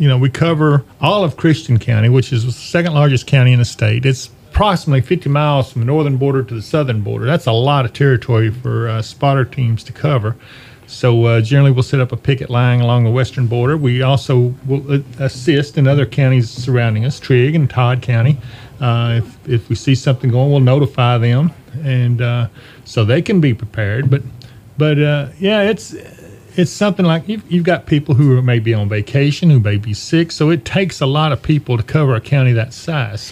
we cover all of Christian County, which is the second largest county in the state. It's approximately 50 miles from the northern border to the southern border. That's a lot of territory for spotter teams to cover. So generally we'll set up a picket line along the western border. We also will assist in other counties surrounding us, Trigg and Todd County. If we see something going, we'll notify them, and so they can be prepared. But it's something like you've got people who may be on vacation, who may be sick, so it takes a lot of people to cover a county that size.